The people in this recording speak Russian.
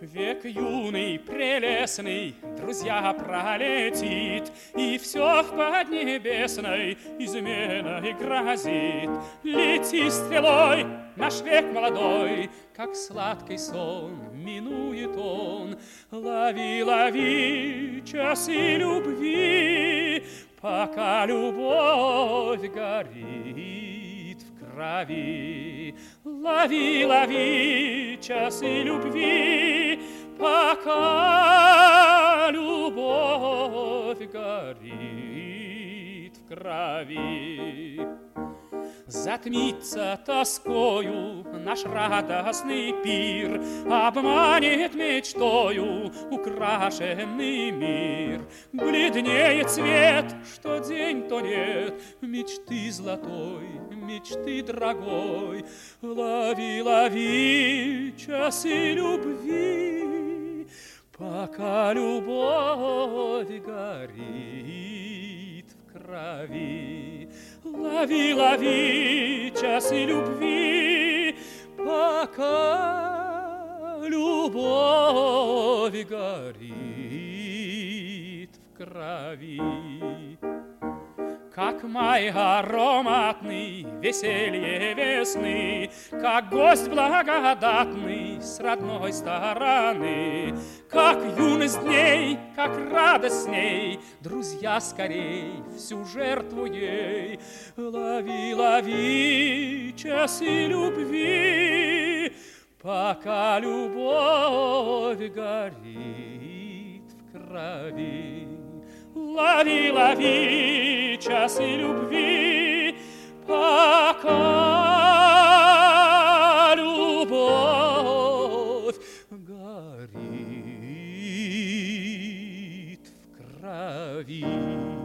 Век юный, прелестный, друзья, пролетит, и все в поднебесной изменой грозит. Лети стрелой, наш век молодой, как сладкий сон минует он. Лови, лови часы любви, пока любовь горит в крови. Лови, лови часы любви, пока любовь горит в крови. Затмится тоскою наш радостный пир, обманет мечтою украшенный мир. Бледнеет свет, что день, то нет мечты золотой, мечты дорогой. Лови, лови часы любви, пока любовь горит в крови. Лови, лови часы любви, пока любовь горит в крови. Как май ароматный, веселье весны, как гость благодатный с родной стороны, как юность дней, как радость с ней, друзья, скорей всю жертву ей. Лови, лови часы любви, пока любовь горит в крови. Лови, лови часы любви, пока любовь горит в крови.